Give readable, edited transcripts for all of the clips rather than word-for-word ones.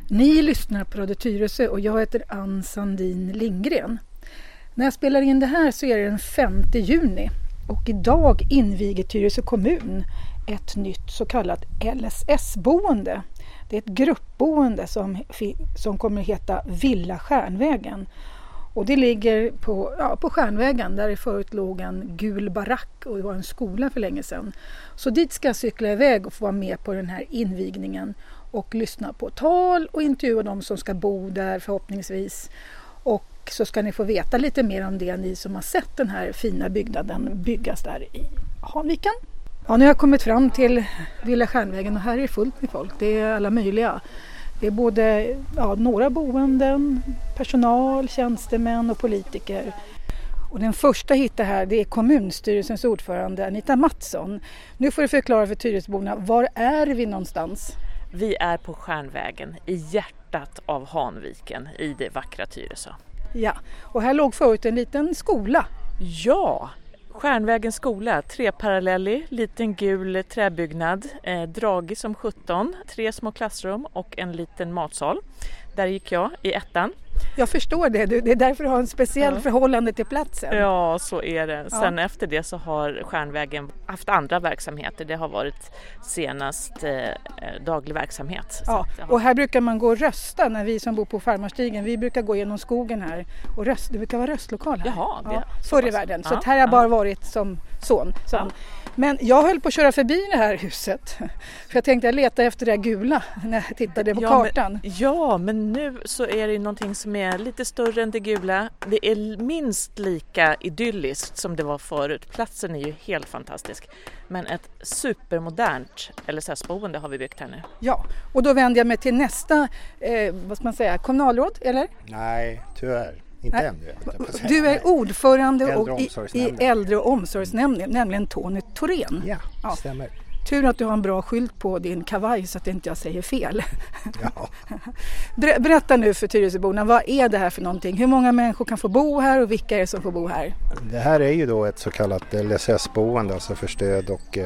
Ni lyssnar på Radio Tyresö och jag heter Ann Sandin Lindgren. När jag spelar in det här så är det den 5 juni och idag inviger Tyresö kommun ett nytt så kallat LSS-boende. Det är ett gruppboende som kommer att heta Villa Stjärnvägen. Och det ligger på Stjärnvägen där det förut låg en gul barack och det var en skola för länge sedan. Så dit ska jag cykla iväg och få vara med på den här invigningen och lyssna på tal och intervjua de som ska bo där förhoppningsvis. Och så ska ni få veta lite mer om det, ni som har sett den här fina byggnaden byggas där i Hanviken. Ja, nu har jag kommit fram till Villa Stjärnvägen och här är det fullt med folk. Det är alla möjliga. Det är både några boenden, personal, tjänstemän och politiker. Och den första hitta här, det är kommunstyrelsens ordförande Anita Mattsson. Nu får du förklara för Tyresöborna, var är vi någonstans? Vi är på Stjärnvägen i hjärtat av Hanviken i det vackra Tyresö. Ja, och här låg förut en liten skola. Ja, Stjärnvägens skola, treparallellig, liten gul träbyggnad, dragig som 17, 3 små klassrum och en liten matsal. Där gick jag i ettan. Jag förstår det, det är därför du har en speciell förhållande till platsen. Ja, så är det. Sen efter det så har Stjärnvägen haft andra verksamheter. Det har varit senast daglig verksamhet. Ja, och här brukar man gå och rösta när vi som bor på Farmarstigen. Vi brukar gå genom skogen här och rösta. Det brukar vara röstlokal här. Jaha, förr i världen. Så här har jag bara varit som son. Ja. Men jag höll på att köra förbi det här huset. För jag tänkte jag letade efter det gula när jag tittade på kartan. Men nu så är det någonting som är lite större än det gula. Det är minst lika idylliskt som det var förut. Platsen är ju helt fantastisk. Men ett supermodernt LSS-boende har vi byggt här nu. Ja, och då vänder jag mig till nästa kommunalråd, eller? Nej, tyvärr. Inte ännu. Du är ordförande i äldre- och omsorgsnämnden, nämligen Tony Thorén. Ja, stämmer. Tur att du har en bra skylt på din kavaj så att inte jag säger fel. Ja. Berätta nu för Tyresöborna, vad är det här för någonting? Hur många människor kan få bo här och vilka är det som får bo här? Det här är ju då ett så kallat LSS-boende, alltså för stöd och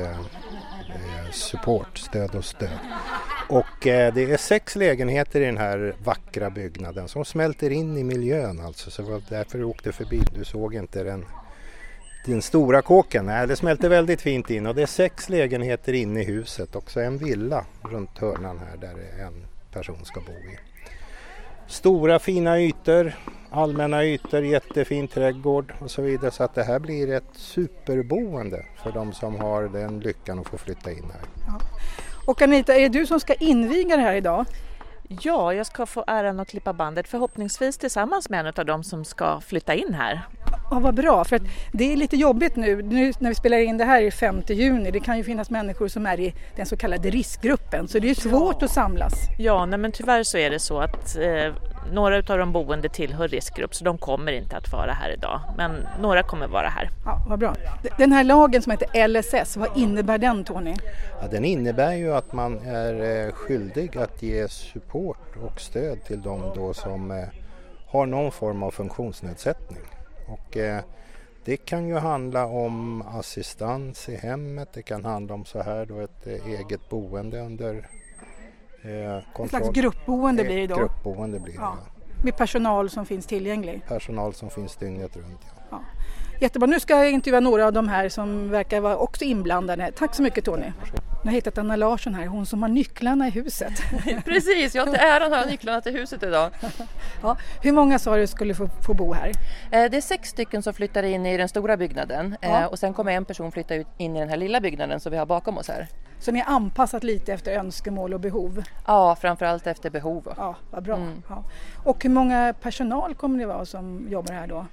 support, stöd och stöd. Och det är 6 lägenheter i den här vackra byggnaden som smälter in i miljön alltså. Så det var därför du åkte förbi, du såg inte din stora kåken. Nej, det smälter väldigt fint in och det är 6 lägenheter inne i huset och så en villa runt hörnan här där en person ska bo i. Stora fina ytor, allmänna ytor, jättefin trädgård och så vidare, så att det här blir ett superboende för de som har den lyckan att få flytta in här. Ja. Och Anita, är det du som ska inviga det här idag? Ja, jag ska få äran att klippa bandet, förhoppningsvis tillsammans med en av dem som ska flytta in här. Ja, vad bra, för att det är lite jobbigt nu när vi spelar in det här i 5 juni. Det kan ju finnas människor som är i den så kallade riskgruppen, så det är svårt att samlas. Ja, men tyvärr så är det så att några av de boende tillhör riskgrupp, så de kommer inte att vara här idag. Men några kommer vara här. Ja, vad bra. Den här lagen som heter LSS, vad innebär den, Tony? Ja, den innebär ju att man är skyldig att ge support och stöd till de då som har någon form av funktionsnedsättning. Och det kan ju handla om assistans i hemmet, det kan handla om så här då ett eget boende under kontroll. Ett slags gruppboende blir det då? Gruppboende blir det, ja. Med personal som finns tillgänglig? Personal som finns dygnet runt, ja. Jättebra, nu ska jag intervjua några av de här som verkar vara också inblandade. Tack så mycket, Tony. Jag har hittat Anna Larsson här, hon som har nycklarna i huset. Precis, jag har till äran att ha nycklarna till huset idag. Ja, hur många sa du skulle få bo här? Det är 6 stycken som flyttar in i den stora byggnaden och sen kommer en person flytta in i den här lilla byggnaden som vi har bakom oss här. Som är anpassat lite efter önskemål och behov? Ja, framförallt efter behov. Ja, vad bra. Ja. Och hur många personal kommer det vara som jobbar här då?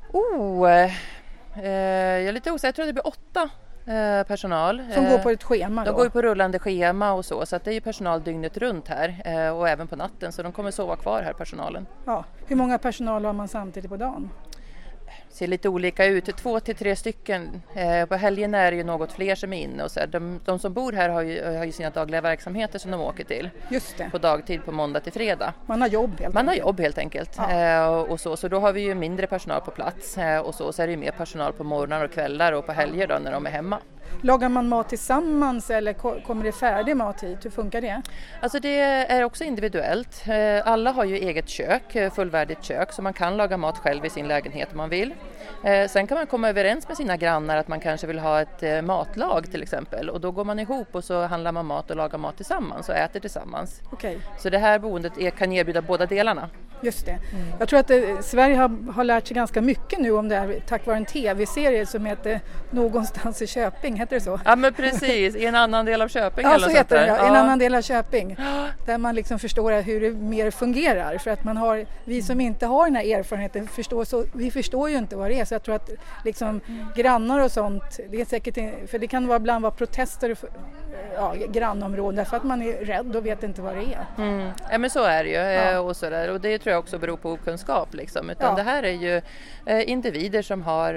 Jag är lite osäker, jag tror det blir 8 personal. Som går på ett schema då? De går ju på rullande schema och så att det är ju personal dygnet runt här och även på natten, så de kommer sova kvar här, personalen. Ja. Hur många personal har man samtidigt på dagen? Ser lite olika ut, 2 till 3 stycken. På helgen är det ju något fler som är inne och så. De som bor här har ju sina dagliga verksamheter som de åker till. Just det. På dagtid på måndag till fredag. Man har jobb helt enkelt. Man har jobb helt enkelt. Ja. Och så då har vi ju mindre personal på plats och så är det ju mer personal på morgnar och kvällar och på helger då när de är hemma. Lagar man mat tillsammans eller kommer det färdig mat hit? Hur funkar det? Alltså det är också individuellt. Alla har ju eget kök, fullvärdigt kök, så man kan laga mat själv i sin lägenhet om man vill. Sen kan man komma överens med sina grannar att man kanske vill ha ett matlag till exempel. Och då går man ihop och så handlar man mat och lagar mat tillsammans och äter tillsammans. Okej. Så det här boendet kan erbjuda båda delarna. Just det. Jag tror att Sverige har lärt sig ganska mycket nu om det här tack vare en tv-serie som heter Någonstans i Köping, heter det så? Ja men precis, i en annan del av Köping. Ja, eller så sånt heter det, där. ja. En annan del av Köping. Där man liksom förstår hur det mer fungerar. För att vi som inte har den här erfarenheten vi förstår ju inte vad det är. Så jag tror att liksom, grannar och sånt, det är säkert, för det kan ibland vara protester grannområden för att man är rädd och vet inte vad det är. Ja men så är det ju och sådär. Och det tror jag också beror på okunskap liksom. Utan det här är ju individer som har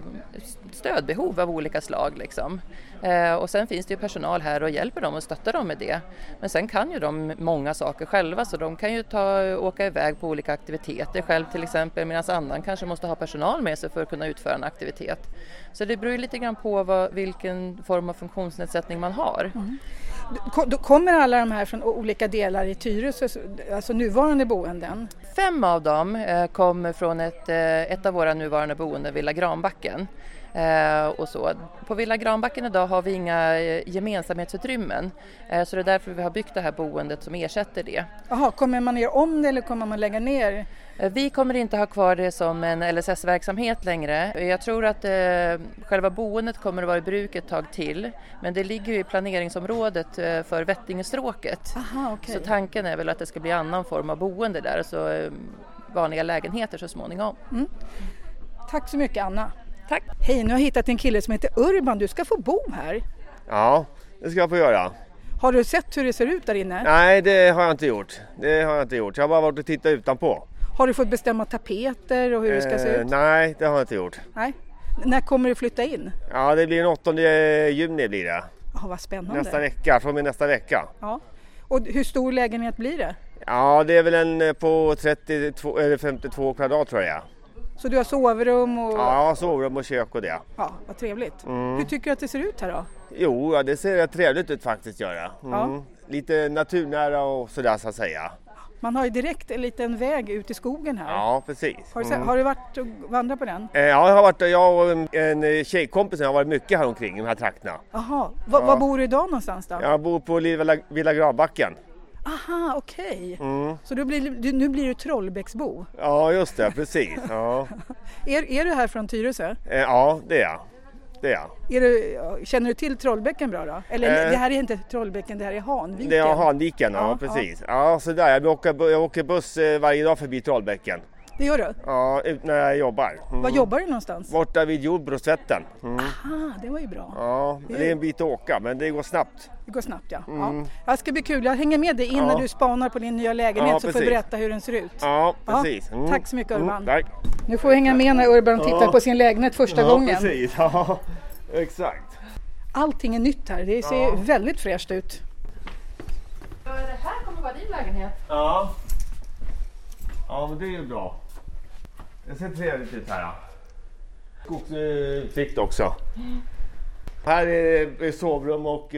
stödbehov av olika slag liksom. Och sen finns det ju personal här och hjälper dem och stöttar dem med det. Men sen kan ju de många saker själva, så de kan ju åka iväg på olika aktiviteter själv till exempel, medan annan kanske måste ha personal med sig för att kunna utföra en aktivitet. Så det beror ju lite grann på vilken form av funktionsnedsättning man har. Kommer alla de här från olika delar i Tyresö, alltså nuvarande boenden? 5 av dem kommer från ett av våra nuvarande boenden, Villa Granbacken. Och så. På Villa Granbacken idag har vi inga gemensamhetsutrymmen, så det är därför vi har byggt det här boendet som ersätter det. Jaha, kommer man ner om det eller kommer man lägga ner? Vi kommer inte ha kvar det som en LSS-verksamhet längre. Jag tror att själva boendet kommer att vara i bruk ett tag till, men det ligger ju i planeringsområdet för Vättingestråket. Aha, okay. Så tanken är väl att det ska bli annan form av boende där, så vanliga lägenheter så småningom. Tack så mycket, Anna. Tack. Hej, nu har jag hittat en kille som heter Urban. Du ska få bo här. Ja, det ska jag få göra. Har du sett hur det ser ut där inne? Nej, det har jag inte gjort. Jag har bara varit och tittat utanpå. Har du fått bestämma tapeter och hur det ska se ut? Nej, det har jag inte gjort. Nej. När kommer du flytta in? Ja, det blir den 8 juni blir det. Ja, vad spännande. Nästa vecka, från och med nästa vecka. Ja. Och hur stor lägenhet blir det? Ja, det är väl en på 32 eller 52 kvadrat tror jag. Så du har sovrum och... Ja, sovrum och kök och det. Ja, vad trevligt. Hur tycker du att det ser ut här då? Jo, det ser rätt trevligt ut faktiskt göra. Ja. Lite naturnära och sådär så att säga. Man har ju direkt en liten väg ut i skogen här. Ja, precis. Har du varit och vandrat på den? Ja, jag och en tjejkompis har varit mycket här omkring i de här trakterna. Jaha, var bor du idag någonstans då? Jag bor på Villa Granbacken. Aha, okej. Så nu blir du Trollbäcksbo? Ja, just det, precis. Ja. Är du här från Tyresö? Ja, det är jag. Känner du till Trollbäcken bra då? Eller det här är inte Trollbäcken, det här är Hanviken. Det är Hanviken, ja precis. Ja, så där. Jag åker buss varje dag förbi Trollbäcken. Det gör du? Ja, när jag jobbar. Var jobbar du någonstans? Borta vid Jordbrottsvätten. Aha, det var ju bra. Ja, det är en bit att åka, men det går snabbt. Det går snabbt, ja. Det ska bli kul. Jag hänger med dig in när du spanar på din nya lägenhet, så får du berätta hur den ser ut. Ja, precis. Tack så mycket, Urban. Tack. Nu får jag hänga med när Urban tittar på sin lägenhet första gången. Ja, precis. Ja, exakt. Allting är nytt här. Det ser väldigt fräscht ut. Det här kommer vara din lägenhet. Ja, men det är ju bra. Det ser trevligt ut här. Skogsutsikt också. Här är sovrum och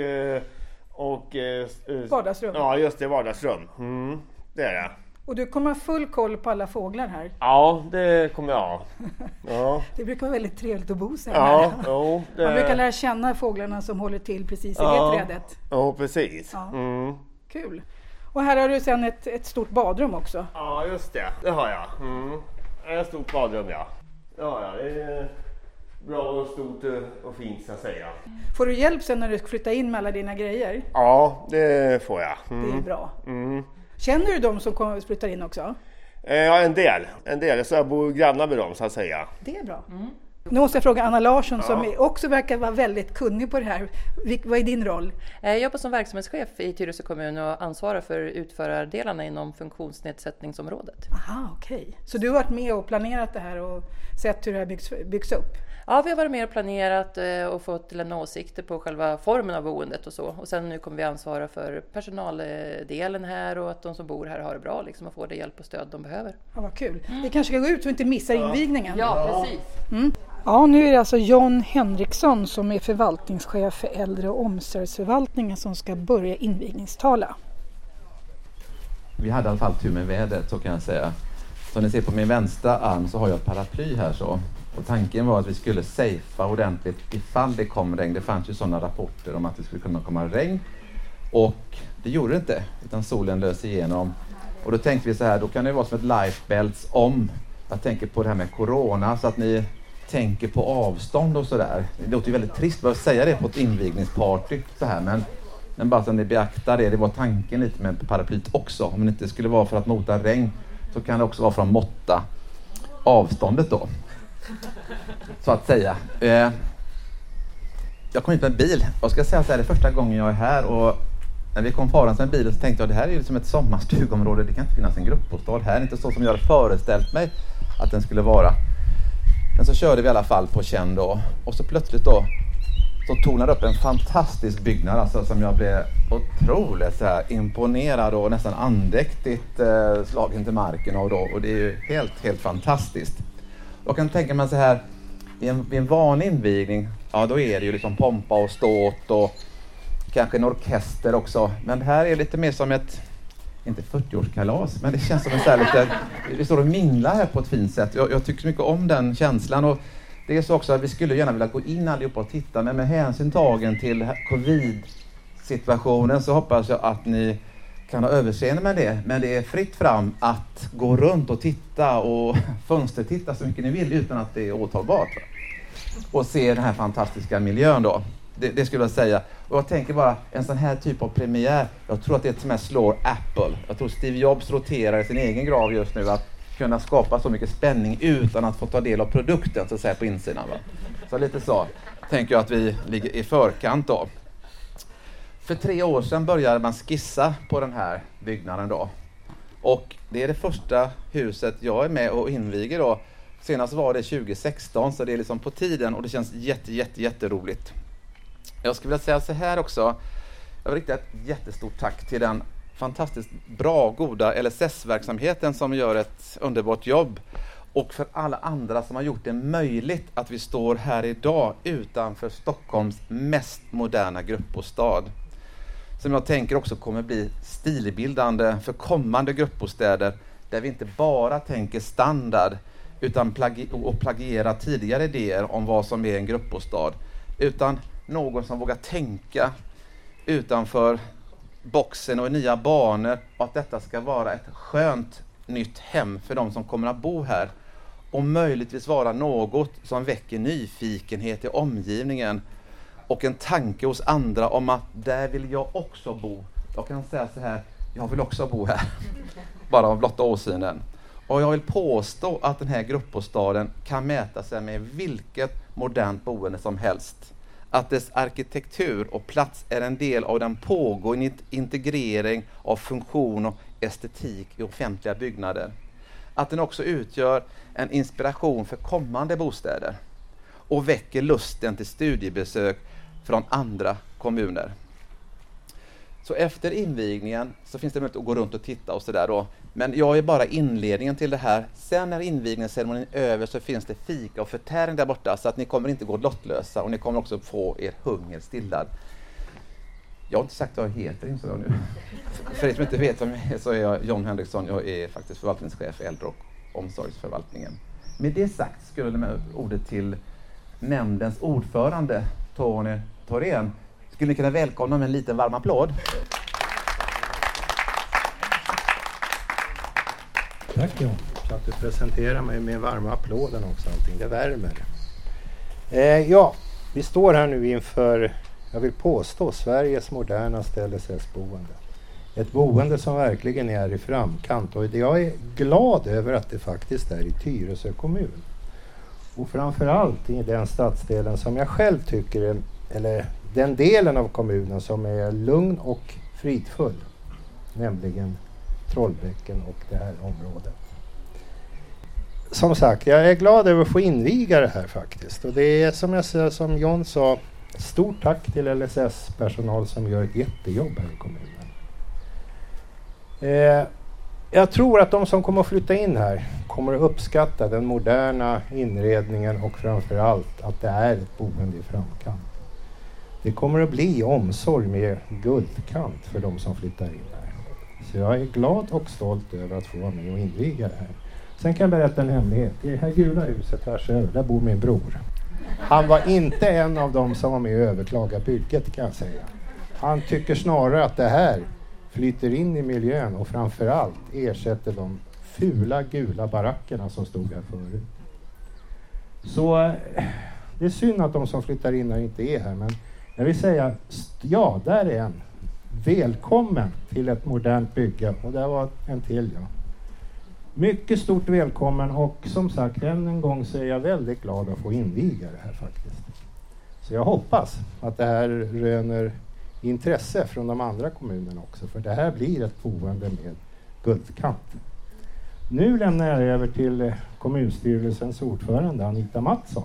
vardagsrum. Ja, just det, vardagsrum. Det är det. Och du kommer ha full koll på alla fåglar här. Ja, det kommer jag ha. Ja. Det brukar vara väldigt trevligt att bo så här. Ja, Man brukar lära känna fåglarna som håller till precis i det trädet. Ja, precis. Ja. Kul. Och här har du sedan ett stort badrum också. Ja, just det. Det har jag. Ett stort badrum, ja. Ja, det är bra och stort och fint så att säga. Får du hjälp sen när du flyttar in med alla dina grejer? Ja, det får jag. Det är bra. Känner du dem som flyttar in också? Ja, en del. Så jag bor grannar med dem så att säga. Det är bra. Nu måste jag fråga Anna Larsson som också verkar vara väldigt kunnig på det här. Vad är din roll? Jag jobbar som verksamhetschef i Tyresö kommun och ansvarar för utförardelarna inom funktionsnedsättningsområdet. Aha, okej. Så du har varit med och planerat det här och sett hur det här byggs upp? Ja, vi har varit med och planerat och fått lämna åsikter på själva formen av boendet och så. Och sen nu kommer vi ansvara för personaldelen här och att de som bor här har det bra liksom, och får det hjälp och stöd de behöver. Ja, vad kul. Vi kanske ska gå ut så vi inte missar invigningen. Ja, precis. Ja, nu är det alltså John Henriksson som är förvaltningschef för äldre- och omsorgsförvaltningen som ska börja invigningstala. Vi hade i alla fall tur med vädret, så kan jag säga. Som ni ser på min vänstra arm så har jag ett paraply här så. Och tanken var att vi skulle safea ordentligt ifall det kom regn. Det fanns ju sådana rapporter om att det skulle kunna komma regn. Och det gjorde det inte, utan solen lös igenom. Och då tänkte vi så här, då kan det vara som ett life belts om. Jag tänker på det här med corona, så att ni tänker på avstånd och sådär. Det låter ju väldigt trist att säga det på ett invigningsparty så här, men bara så att ni beaktar det. Det var tanken lite med paraplyt också. Om det inte skulle vara för att mota regn så kan det också vara för att måtta avståndet då. Så att säga. Jag kom hit med en bil. Jag ska säga så här, det är första gången jag är här, och när vi kom farans med bilen så tänkte jag, det här är ju som ett sommarstugområde. Det kan inte finnas en gruppbostad här. Inte så som jag hade föreställt mig att den skulle vara. Men så körde vi i alla fall på känn då. Och så plötsligt då så tonade upp en fantastisk byggnad, alltså, som jag blev otroligt så här imponerad och nästan andäktigt slagen till marken av då. Och det är ju helt fantastiskt. Jag kan tänka mig så här, vid en vanlig invigning, ja då är det ju liksom pompa och ståt och kanske en orkester också. Men det här är lite mer som ett, inte 40-årskalas, men det känns som en så här lite, vi står och minglar här på ett fint sätt. Jag tycker så mycket om den känslan, och det är så också att vi skulle gärna vilja gå in allihopa och titta, men med hänsyn tagen till covid-situationen så hoppas jag att ni kan ha överseende med det. Men det är fritt fram att gå runt och titta och fönstertitta så mycket ni vill utan att det är åtalbart. Och se den här fantastiska miljön då. Det skulle jag säga. Och jag tänker bara, en sån här typ av premiär, jag tror att det är som här slår Apple. Jag tror Steve Jobs roterar i sin egen grav just nu, att kunna skapa så mycket spänning utan att få ta del av produkten så att säga på insidan. Va? Så lite så tänker jag att vi ligger i förkant då. För 3 år sedan började man skissa på den här byggnaden då. Och det är det första huset jag är med och inviger då. Senast var det 2016, så det är liksom på tiden och det känns jätteroligt. Jag skulle vilja säga så här också. Jag vill rikta ett jättestort tack till den fantastiskt bra, goda LSS-verksamheten som gör ett underbart jobb. Och för alla andra som har gjort det möjligt att vi står här idag utanför Stockholms mest moderna gruppbostad. Som jag tänker också kommer bli stilbildande för kommande gruppbostäder, där vi inte bara tänker standard utan plagiera tidigare idéer om vad som är en gruppbostad, utan någon som vågar tänka utanför boxen och i nya banor, och att detta ska vara ett skönt nytt hem för de som kommer att bo här, och möjligtvis vara något som väcker nyfikenhet i omgivningen och en tanke hos andra om att där vill jag också bo. Jag kan säga så här, jag vill också bo här, bara av blotta åsynen. Och jag vill påstå att den här gruppbostaden kan mäta sig med vilket modernt boende som helst. Att dess arkitektur och plats är en del av den pågående integrering av funktion och estetik i offentliga byggnader. Att den också utgör en inspiration för kommande bostäder och väcker lusten till studiebesök från andra kommuner. Så efter invigningen så finns det möjlighet att gå runt och titta och sådär då. Men jag är bara inledningen till det här. Sen när invigningsceremonin är över så finns det fika och förtäring där borta, så att ni kommer inte gå lottlösa, och ni kommer också få er hunger stillad. Jag har inte sagt vad jag heter, insåg jag nu. För er som inte vet vem jag är så är jag John Henriksson. Jag är faktiskt förvaltningschef för äldre- och omsorgsförvaltningen. Med det sagt skulle jag med ordet till nämndens ordförande Tony Thorén. Skulle ni kunna välkomna med en liten varm applåd? Tack John. Så att du presenterar mig med varma applåden också. Allting. Det värmer. Ja, vi står här nu inför, jag vill påstå, Sveriges modernaste LSS-boende. Ett boende som verkligen är i framkant, och jag är glad över att det faktiskt är i Tyresö kommun. Och framförallt i den stadsdelen som jag själv tycker är, eller den delen av kommunen som är lugn och fridfull, nämligen Trollbäcken och det här området. Som sagt, jag är glad över att få inviga det här faktiskt. Och det är som John sa, stort tack till LSS-personal som gör ett jättejobb här i kommunen. Jag tror att de som kommer att flytta in här kommer att uppskatta den moderna inredningen och framförallt att det är ett boende i framkant. Det kommer att bli omsorg med guldkant för de som flyttar in här. Så jag är glad och stolt över att få vara med och inviga det här. Sen kan jag berätta en hemlighet. I det här gula huset här söder, där bor min bror. Han var inte en av dem som var med och överklaga bygget, kan jag säga. Han tycker snarare att det här flyter in i miljön och framförallt ersätter de fula gula barackerna som stod här förut. Så det är synd att de som flyttar in här inte är här, men jag vill säga, ja, där är en. Välkommen till ett modernt bygge, och där var en till, ja. Mycket stort välkommen, och som sagt, än en gång så är jag väldigt glad att få inviga det här faktiskt. Så jag hoppas att det här röner intresse från de andra kommunerna också, för det här blir ett boende med guldkant. Nu lämnar jag över till kommunstyrelsens ordförande Anita Mattsson.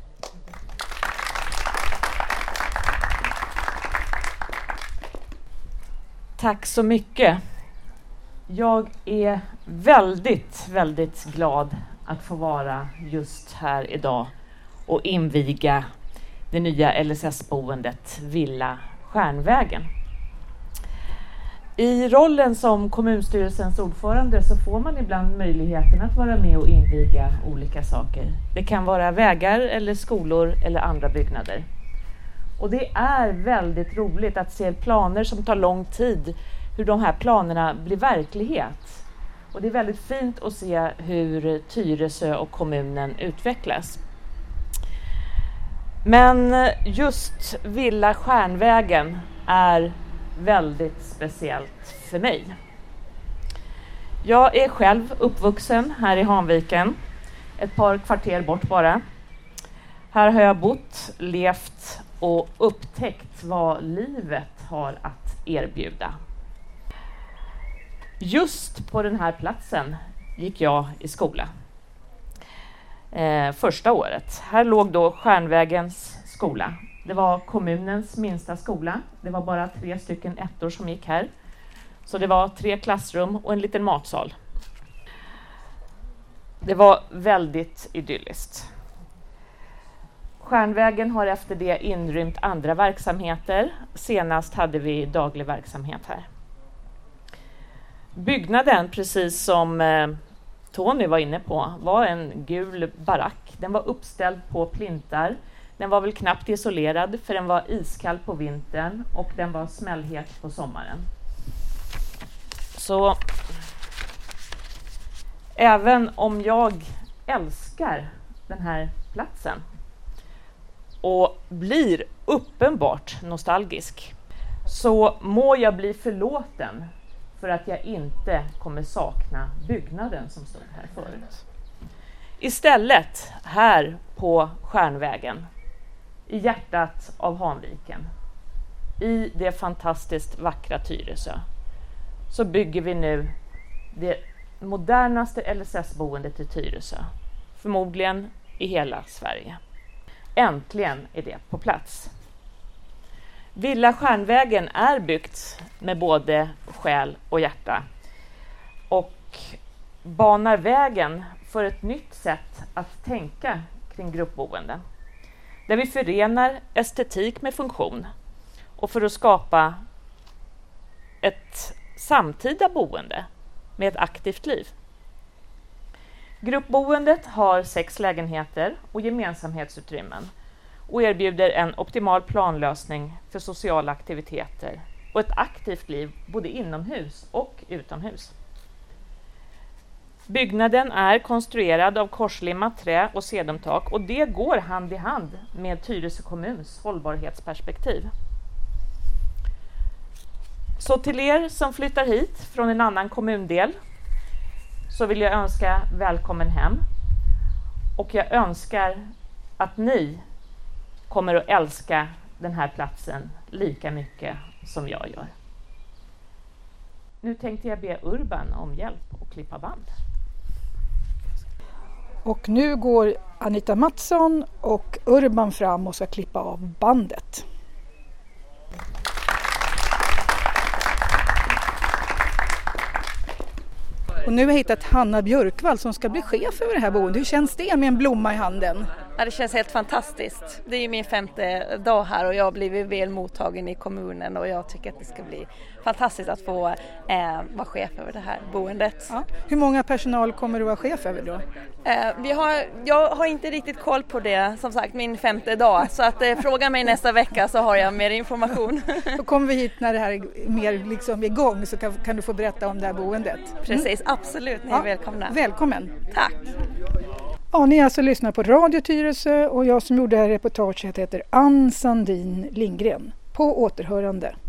Tack så mycket. Jag är väldigt, väldigt glad att få vara just här idag och inviga det nya LSS-boendet Villa Stjärnvägen. I rollen som kommunstyrelsens ordförande så får man ibland möjligheten att vara med och inviga olika saker. Det kan vara vägar eller skolor eller andra byggnader. Och det är väldigt roligt att se planer som tar lång tid, hur de här planerna blir verklighet. Och det är väldigt fint att se hur Tyresö och kommunen utvecklas. Men just Villa Stjärnvägen är väldigt speciellt för mig. Jag är själv uppvuxen här i Hanviken, ett par kvarter bort bara. Här har jag bott, levt och upptäckt vad livet har att erbjuda. Just på den här platsen gick jag i skola. Första året. Här låg då Stjärnvägens skola. Det var kommunens minsta skola. Det var bara 3 stycken ettor som gick här. Så det var 3 klassrum och en liten matsal. Det var väldigt idylliskt. Stjärnvägen har efter det inrymt andra verksamheter. Senast hade vi daglig verksamhet här. Byggnaden, precis som Tony var inne på, var en gul barack. Den var uppställd på plintar. Den var väl knappt isolerad för den var iskall på vintern och den var smällhet på sommaren. Så även om jag älskar den här platsen och blir uppenbart nostalgisk, så må jag bli förlåten för att jag inte kommer sakna byggnaden som stod här förut. Istället här på Stjärnvägen, i hjärtat av Hanviken, i det fantastiskt vackra Tyresö, så bygger vi nu det modernaste LSS-boendet i Tyresö, förmodligen i hela Sverige. Äntligen är det på plats. Villa Stjärnvägen är byggt med både själ och hjärta och banar vägen för ett nytt sätt att tänka kring gruppboende, där vi förenar estetik med funktion och för att skapa ett samtida boende med ett aktivt liv. Gruppboendet har 6 lägenheter och gemensamhetsutrymmen och erbjuder en optimal planlösning för sociala aktiviteter och ett aktivt liv både inomhus och utomhus. Byggnaden är konstruerad av korslimmat trä och sedumtak, och det går hand i hand med Tyresö kommuns hållbarhetsperspektiv. Så till er som flyttar hit från en annan kommundel så vill jag önska välkommen hem, och jag önskar att ni kommer att älska den här platsen lika mycket som jag gör. Nu tänkte jag be Urban om hjälp att klippa band. Och nu går Anita Mattsson och Urban fram och ska klippa av bandet. Och nu har jag hittat Hanna Björkvall som ska bli chef över det här boendet. Hur känns det med en blomma i handen? Ja, det känns helt fantastiskt. Det är ju min 5:e dag här och jag har blivit väl mottagen i kommunen och jag tycker att det ska bli fantastiskt att få vara chef över det här boendet. Ja. Hur många personal kommer du vara chef över då? Jag har inte riktigt koll på det, som sagt, min 5:e dag. Så att fråga mig nästa vecka så har jag mer information. Då kommer vi hit när det här är mer liksom igång så kan du få berätta om det här boendet. Precis, absolut. Ni är välkomna. Välkommen. Tack. Ja, ni alltså lyssnar på Radio Tyresö och jag som gjorde det här reportaget heter Ann Sandin Lindgren. På återhörande.